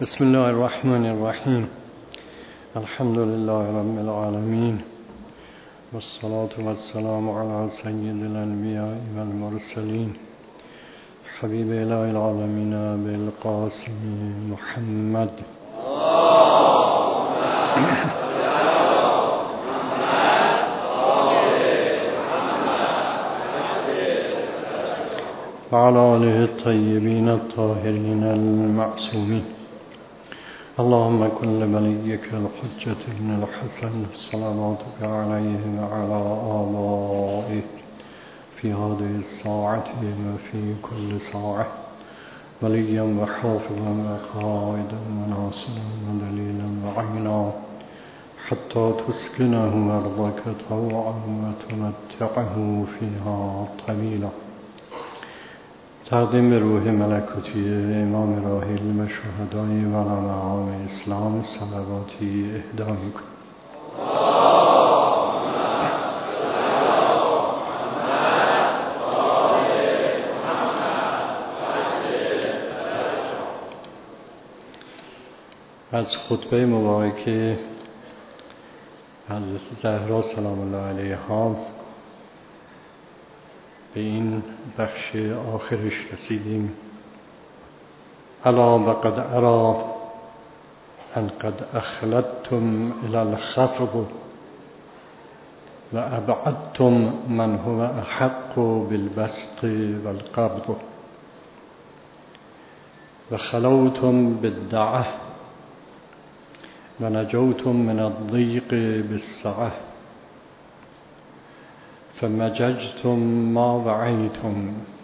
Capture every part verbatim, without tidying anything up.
بسم الله الرحمن الرحیم. الحمد لله رب العالمین والصلاة والسلام على سید الانبیاء والمرسلین حبیب اله العالمین بالقاسم محمد وعلى آله الطيبين الطاهرين المعصومين. اللهم كن لوليك الحجة بن الحسن صلواتك عليه وعلى آبائه في هذه الساعة وفي كل ساعة وليا وحافظا وقائدا وناصرا ودليلا وعينا حتى تسكنه أرضك طوعا وتمتعه فيها طويلا. تقدیم به روح ملکوتی امام راحل و شهدای و علماء اسلام صلواتی اهدا می‌کنم. از خطبه مبارکه حضرت زهرا سلام الله علیها به این بخش آخرش رسیدیم. الا وقد ارى ان قد اخلدتم الى الخفض و ابعدتم من هو احق بالبسط والقبض و خلوتم بالدعه و نجوتم من الضيق بالسعه فمججتم ما وعيتم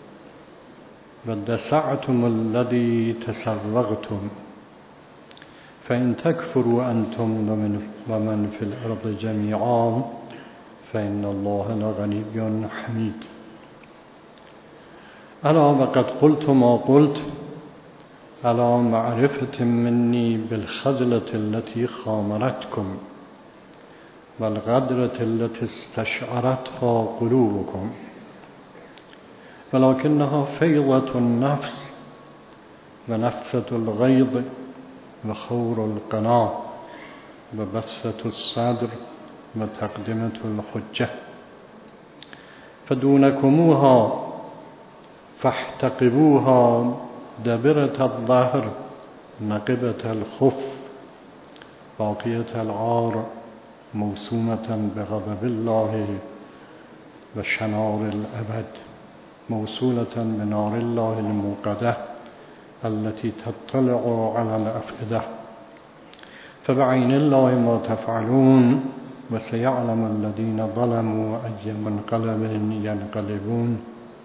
ودسعتم الذي تسرغتم فإن تكفروا أنتم ومن في الأرض جميعا فإن الله لغني حميد. ألا وقد قلت ما قلت على معرفة مني بالخجلة التي خامرتكم والغدرة التي استشعرتها قلوبكم ولكنها فيضة النفس ونفة الغيظ وخور القناة وبسة الصدر وتقدمة الحجة فدونكموها فاحتقبوها دبرة الظهر نقبة الخف باقية العار موسومة بغضب الله وشنار الأبد موصولة بنار الله الموقدة التي تطلع على الأفئدة فبعين الله ما تفعلون وسيعلم الذين ظلموا أي منقلب ينقلبون.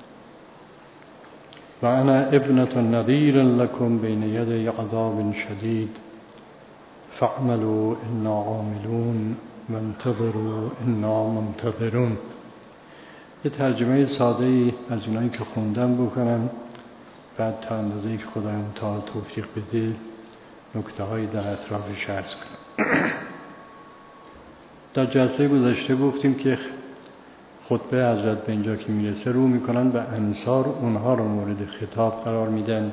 وأنا ابنة نذير لكم بين يدي عذاب شديد فاعملوا إنا عاملون منتظروا انا منتظرون. یه ترجمه ساده ای از اونایی که خوندم بکنم، بعد تا اندازه‌ای که خداوند تعالی توفیق بده نکته هایی در اطرافش عرض کنم. در جلسه گذشته گفتیم که خطبه حضرت به اینجا که میرسه رو میکنن به انصار، اونها رو مورد خطاب قرار میدن.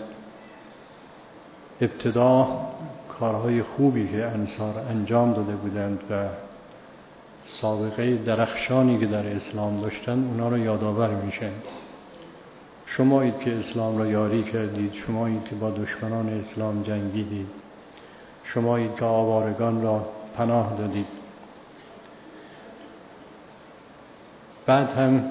ابتدا کارهای خوبی که انصار انجام داده بودند و سابقه درخشانی که در اسلام داشتن اونا رو یادآور میشن. شمایید که اسلام را یاری کردید، شمایید که با دشمنان اسلام جنگیدید، شمایید که آوارگان را پناه دادید. بعد هم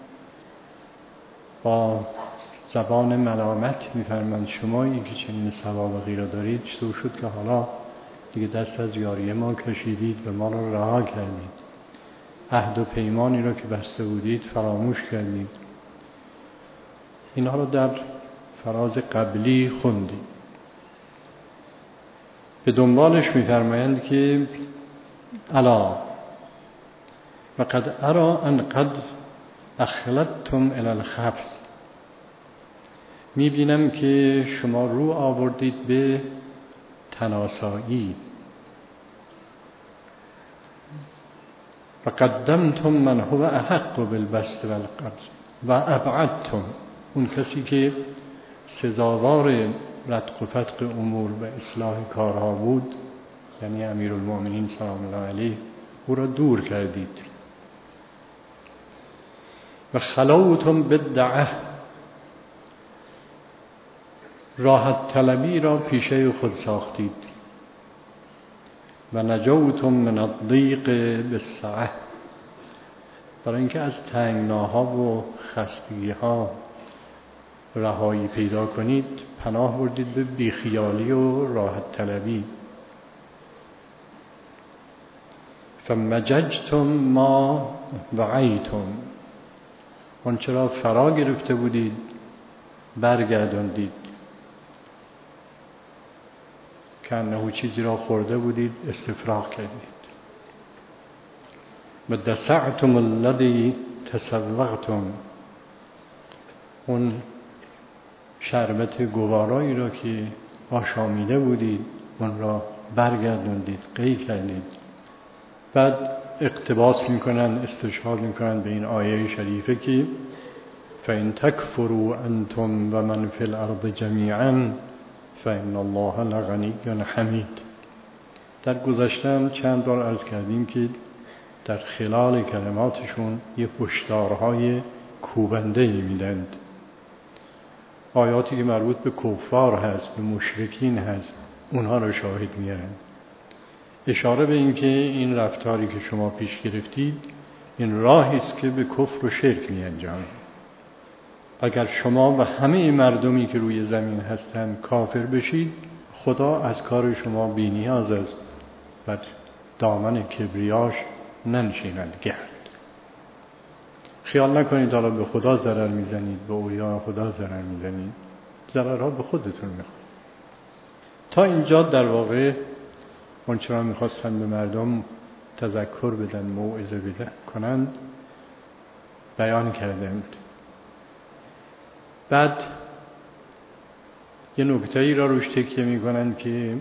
با زبان ملامت میفرمند شمایی که چنین سوابقی را دارید، چطور شد که حالا دیگه دست از یاری ما کشیدید و ما را رها کردید، عهد و پیمانی را که بسته بودید فراموش کردید. اینها را در فراز قبلی خوندید. به دنبالش میفرمایند که الا وقد ارى ان قد اخلدتم الى الخبث، میبینم که شما رو آوردید به تناسایی. و قدمتم من هو احق بالبسط والقبض و ابعدتم، اون کسی که سزاوار رتق و فتق امور و اصلاح کارها بود، یعنی امیرالمؤمنین سلام الله علیه، او را دور کردید. و خلوتم بالدعه، راحت طلبی را پیشه خود ساختید. و نجوتم من الضیق بالسعه، برای اینکه از تنگناها و خستگیها رهایی پیدا کنید پناه بردید به بیخیالی و راحت طلبی. فمججتم ما وعیتم، آنچه را فرا گرفته بودید برگرداندید، که انه چیزی را خورده بودید استفراغ کردید. و دسعتم الذی تسوقتم، اون شربت گوارایی را که آشامیده بودید اون را برگرداندید، قی کردید. بعد اقتباس میکنن، استشهاد میکنن به این آیه شریفه که فَإِن تَكْفُرُوا أَنْتُمْ وَمَنْ فِي الْأَرْضِ جَمِيعًا فَإِنَّ اللَّهَ لَغَنِيٌّ حَمِيدٌ. در گذشتم چند بار عرض کردیم که در خلال کلماتشون یه هشدارهای کوبنده‌ای میدند. آیاتی که مربوط به کفار هست، به مشرکین هست، اونها رو شاهد میارن. اشاره به این که این رفتاری که شما پیش گرفتید این راهی است که به کفر و شرک میانجامه. اگر شما و همه مردمی که روی زمین هستند کافر بشید، خدا از کار شما بی نیاز است و دامن کبریاش ننشیند گرد. خیال نکنید حالا به خدا ضرر میزنید، به اولیاء خدا ضرر میزنید، ضررها به خودتون میخواد. تا اینجا در واقع اونچنان میخواستن به مردم تذکر بدن، موعظه بدن کنند، بیان کردند. بعد یه نکته‌ای را روش تکیه میکنند که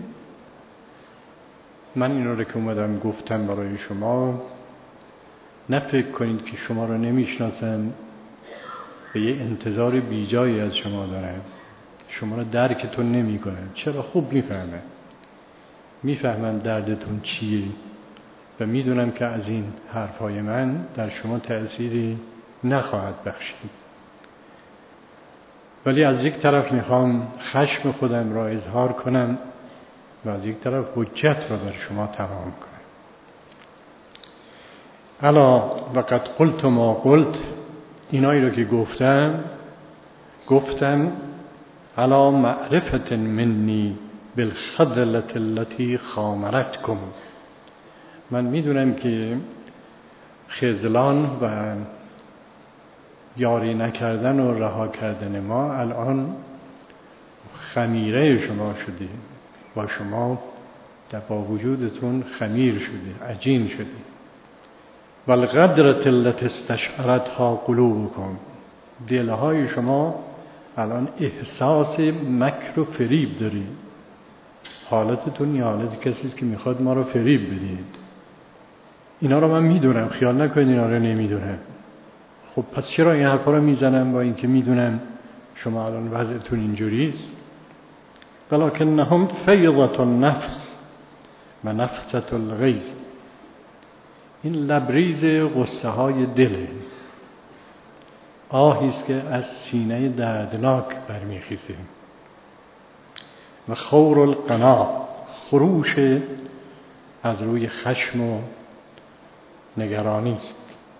من این رو که اومدم گفتم برای شما، نه فکر کنید که شما را نمیشناسن و یه انتظار بیجایی از شما دارن، شما را درکتون نمی کنن. چرا؟ خوب میفهمن میفهمن دردتون چیه و میدونم که از این حرفای من در شما تأثیری نخواهد بخشید. ولی از یک طرف میخوام خشم خودم را اظهار کنم و از یک طرف حجت را بر شما تمام کنم. الا وقد قلت ما قلت، اینایی را که گفتم گفتم الا معرفت منی بالخذلة التي خامرتكم، من میدونم که خذلان و یاری نکردن و رها کردن ما الان خمیره شما شده، با شما در با وجودتون خمیر شده، عجین شده. والغدرة التي استشعرتها قلوبكم، دلهای شما الان احساس مکر و فریب دارید. حالتتون یه حالت کسی که میخواد ما رو فریب بدید. اینا رو من میدونم، خیال نکنید اینا رو نمیدونم. خب پس چرا این حرفا رو میزنم با اینکه میدونم شما الان وضعتون اینجوریست؟ ولکنهم فیضة النفس و نفثة الغیظ، این لبریز غصه های دله، آهیست که از سینه دردناک برمیخیزه. و خور القنا، خروش از روی خشم و نگرانی است.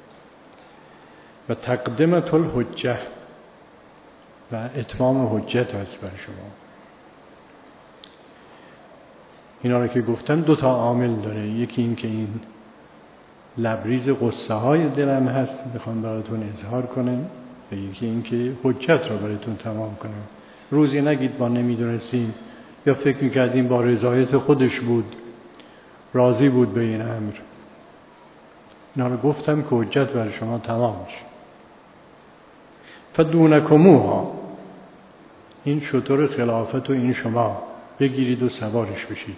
و تقدمت الحجه، و اتمام حجت است بر شما. اینا رو که گفتم دو تا عامل داره، یکی این که این لبریز قصه های دلم هست میخوام براتون اظهار کنم، و یکی این که حجت را براتون تمام کنم. روزی نگید ما نمیدونستیم یا فکر میکردیم با رضایت خودش بود، راضی بود به این امر. اینا رو گفتم که حجت بر شما تمام شد. فدونکموها، این شتر خلافت و این شما بگیرید و سوارش بشید.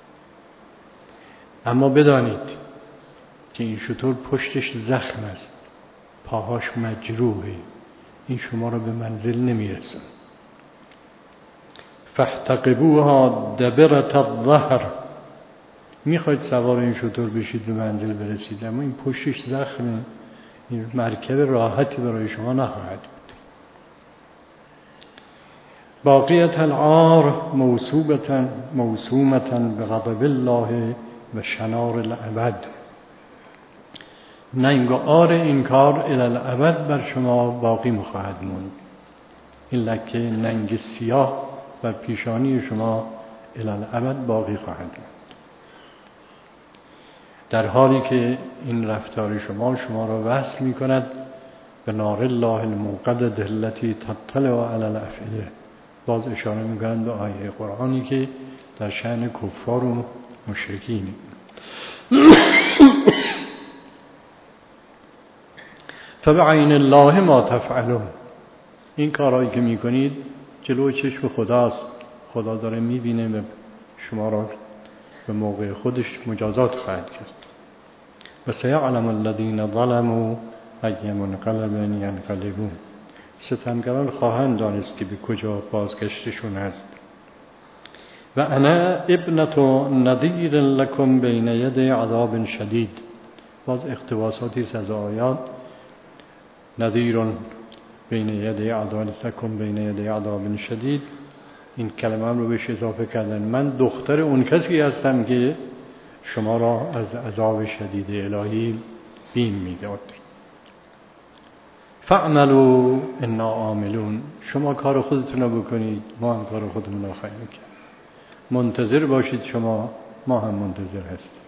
اما بدانید که این شتر پشتش زخم است، پاهاش مجروحه، این شما را به منزل نمیرسن. فاحتقبوها دبرة الظهر، میخواید سوار این شتر بشید به منزل برسید، اما این پشتش زخمه، این مرکب راحتی برای شما نخواهد بود. باقیت العار موصوبة موسومة بغضب الله و شنار الابد. ننگ و عار این کار الی الابد بر شما باقی می‌خواهد موند. این لکه ننگ سیاه بر پیشانی شما الی الابد باقی خواهد موند، در حالی که این رفتار شما شما را وصل می‌کند به نار الله الموقدة التي تطلع علی الافئده. باز اشاره می‌کنند به آیه قرآنی که در شأن کفار و مشرکین. فبعین الله ما تفعلون. این کارهایی که میکنید جلو چشم خداست، خدا داره میبینه و شما را به موقع خودش مجازات خواهد کرد. و سیعلم الذین ظلموا ای منقلب ینقلبون. ستمگران خواهند دانست که به کجا بازگشتشون است. و انا ابنة نذیر لکم بین یدی عذاب شدید. باز اقتباساتی است از آیات. نذیر بین یدی عذاب لکم بین یدی عذاب شدید، این کلمه رو بهش اضافه کردن. من دختر اون کسی هستم که شما را از عذاب شدید الهی بیم میداد. فاعملوا انا عاملون. شما کار خودتون رو بکنید، ما هم کار خودمون رو خواهیم کرد. منتظر باشید، شما ما هم منتظر هستیم.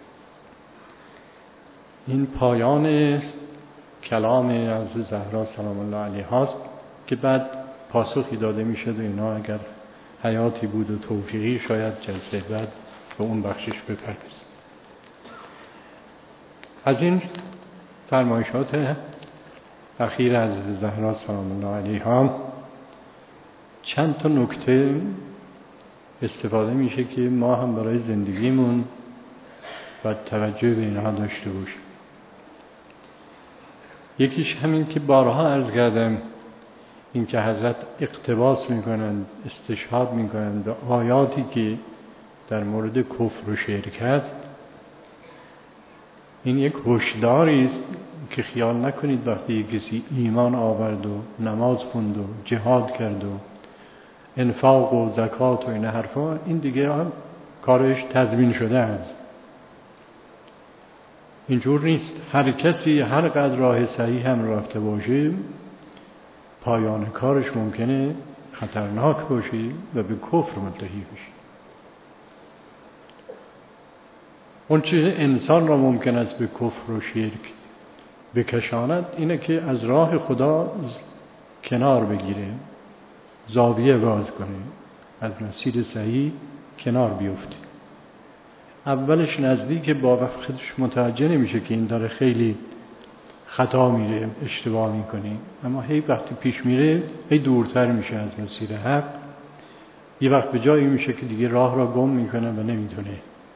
این پایان کلام از زهرا سلام الله علیها است که بعد پاسخی داده میشد و اینا اگر حیاتی بود و توفیقی شاید جلسه بعد به اون بخشش بپردازیم. از این فرمایشات اخیر از زهرا سلام الله علیها چند تا نکته استفاده میشه که ما هم برای زندگیمون و توجه به اینها داشته باشیم. یکیش همین که بارها عرض کردم، این که حضرت اقتباس میکنند، استشهاد میکنند به آیاتی که در مورد کفر و شرک است. این یک هشداری است که خیال نکنید وقتی کسی ایمان آورد و نماز خوند و جهاد کرد و انفاق و زکات و این حرفا، این دیگه هم کارش تضمین شده است. اینجور نیست. هر کسی هر قدر راه صحیح هم رفته باشه، پایان کارش ممکنه خطرناک باشه و به کفر منتهی بشه. اون چیز انسان را ممکن است به کفر و شرک بکشاند اینه که از راه خدا کنار بگیره، زاویه باز کنه، از مسیر صحیح کنار بیفته. اولش نزدیک، با وقتش متوجه نمیشه که این داره خیلی خطا میره، اشتباه میکنه، اما هی وقتی پیش میره هی دورتر میشه از مسیر حق. یه وقت به جایی میشه که دیگه راه را گم میکنه و نمیتونه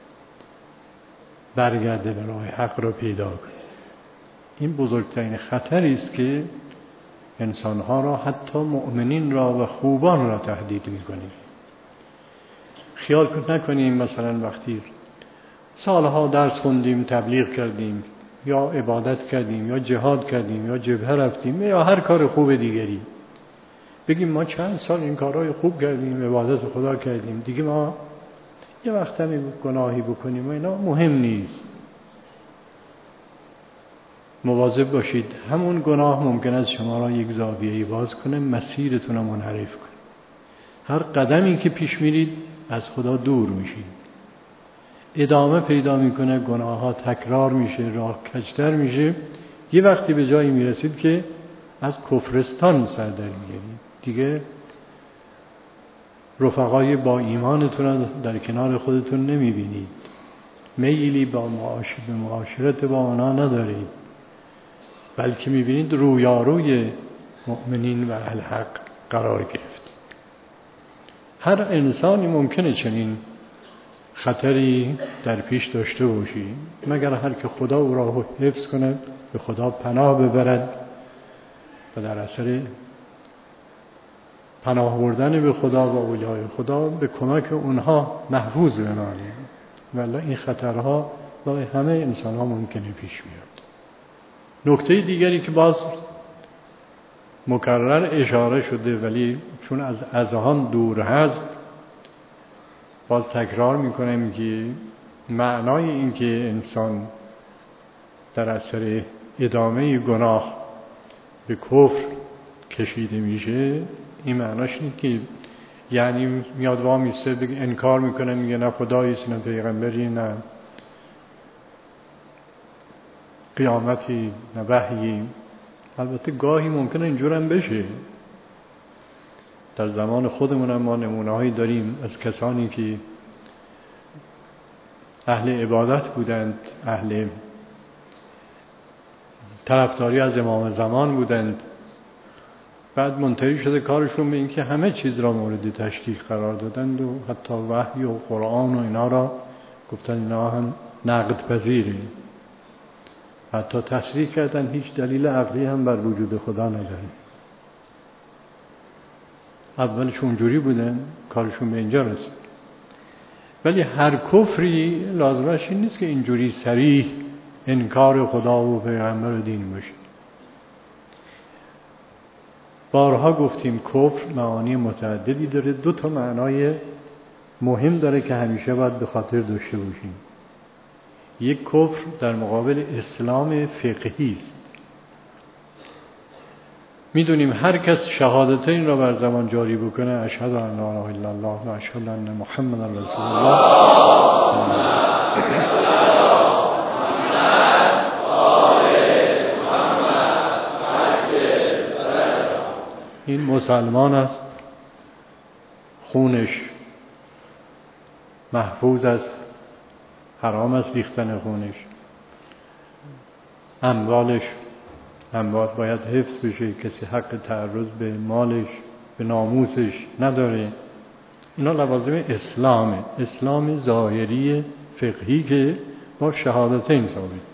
برگرده به راه حق را پیدا کنه. این بزرگترین خطری است که انسانها را، حتی مؤمنین را و خوبان را تهدید میکنه. خیال نکنیم مثلا وقتی سالها درس خوندیم، تبلیغ کردیم یا عبادت کردیم یا جهاد کردیم یا جبهه رفتیم یا هر کار خوب دیگری، بگیم ما چند سال این کارهای خوب کردیم، عبادت خدا کردیم، دیگه ما یه وقت هم گناهی بکنیم و اینا مهم نیست. مواظب باشید، همون گناه ممکن است شما را یک زاویه‌ای باز کنه، مسیرتون رو منحرف کنه. هر قدمی که پیش میرید از خدا دور میشید، ادامه پیدا میکنه، گناه ها تکرار میشه، راه کجتر میشه. یه وقتی به جایی میرسید که از کفرستان سر در میارید، دیگه رفقای با ایمانتون در کنار خودتون نمیبینید، میلی با معاشرت معاشرت با اونا ندارید، بلکه میبینید رویاروی مؤمنین و الحق قرار گرفت. هر انسانی ممکنه چنین خطری در پیش داشته باشی، مگر هر که خدا او را حفظ کند، به خدا پناه ببرد و در اثر پناه بردن به خدا و اولیای خدا به کمک اونها محفوظ بمانیم، ولی این خطرها برای همه انسان ها ممکنه پیش بیاد. نکته دیگری که باز مکرر اشاره شده ولی چون از اذهان دور هست باز تکرار میکنم که معنای این که انسان در اثر ادامه گناه به کفر کشیده میشه، این معناش اینه که یعنی میاد وامیسته انکار میکنه، میگه نه خداییست نه پیغمبری نه قیامتی نه وحیی. البته گاهی ممکنه اینجور هم بشه. در زمان خودمون هم ما نمونه هایی داریم از کسانی که اهل عبادت بودند، اهل طرفداری از امام زمان بودند، بعد منتهی شده کارشون به این که همه چیز را مورد تشکیک قرار دادند و حتی وحی و قرآن و اینا را گفتن اینا هم نقد پذیره، حتی تصریح کردن هیچ دلیل عقلی هم بر وجود خدا نداره. اولش اونجوری بودن، کارشون به اینجا رسید. ولی هر کفری لازمش این نیست که اینجوری صریح انکار خدا و پیغمبر و دین باشه. بارها گفتیم کفر معانی متعددی داره، دو تا معنای مهم داره که همیشه باید به خاطر داشته باشیم. یک کفر در مقابل اسلام فقهی است. میدونیم هر کس شهادتین را بر زمان جاری بکنه، اشهد ان لا اله الا الله و اشهد ان محمد رسول الله، این مسلمان است، خونش محفوظ است، حرام است ریختن خونش، اموالش اموال باید حفظ بشه، کسی حق تعرض به مالش به ناموسش نداره. اینا لوازم اسلامه، اسلام ظاهری فقهی که با شهادتین ثابت.